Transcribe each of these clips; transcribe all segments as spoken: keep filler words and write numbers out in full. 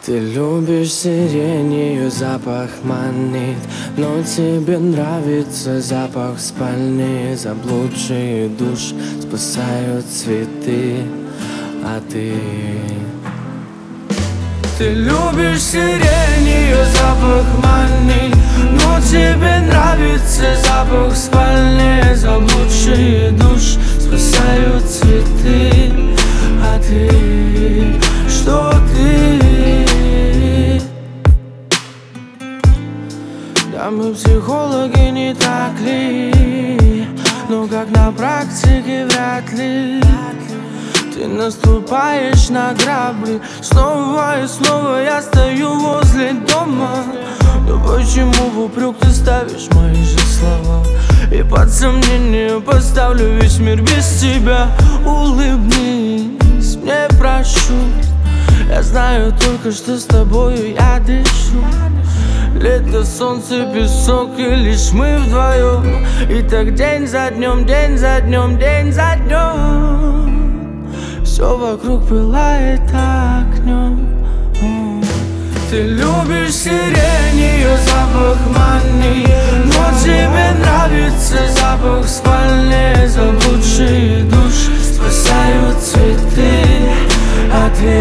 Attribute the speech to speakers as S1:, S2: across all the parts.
S1: Ты любишь сирень, ее запах манит, но тебе нравится запах спальни. Заблудшие душ спасают цветы, а ты Ты любишь сирень, ее запах манит, но тебе нравится запах спальни. Заблудшие душ спасают цветы, а ты, что ты? Да мы психологи, не так ли? Но как на практике вряд ли. Ты наступаешь на грабли, снова и снова я стою возле дома. Но почему в упрек ты ставишь мои же слова? И под сомнение поставлю весь мир без тебя. Улыбнись, мне прошу. Я знаю только, что с тобою я дышу. Лето, солнце, песок и лишь мы вдвоем. И так день за днем, день за днем, день за днем. Все вокруг пылает огнем. Ты любишь сирень, ее запах манит, но тебе нравится запах спальни. Заблудшие души спасают цветы, а ты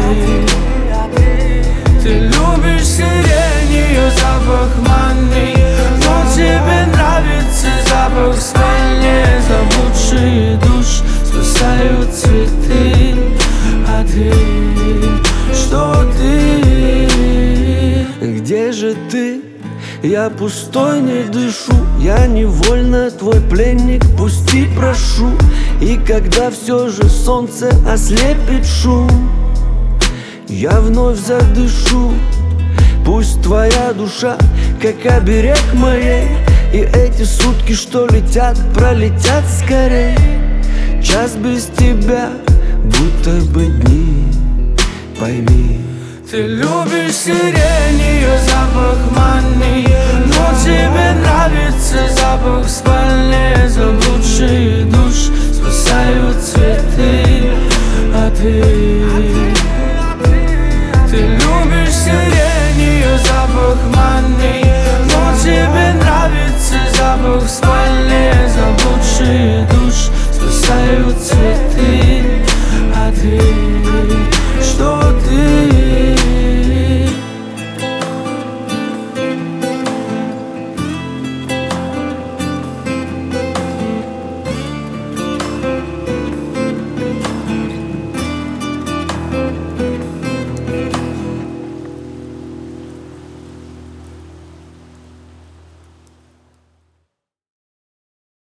S1: Ты любишь сирень, ее запах манит, но тебе нравится запах спальни. Заблудшие души спасают цветы, а ты, что ты?
S2: Где же ты? Я пустой, не дышу. Я невольно твой пленник, пусти, прошу. И когда все же солнце ослепит шум, я вновь задышу. Пусть твоя душа, как оберег моей, и эти сутки, что летят, пролетят скорей. Час без тебя, будто бы дни, пойми.
S1: Ты любишь сирень,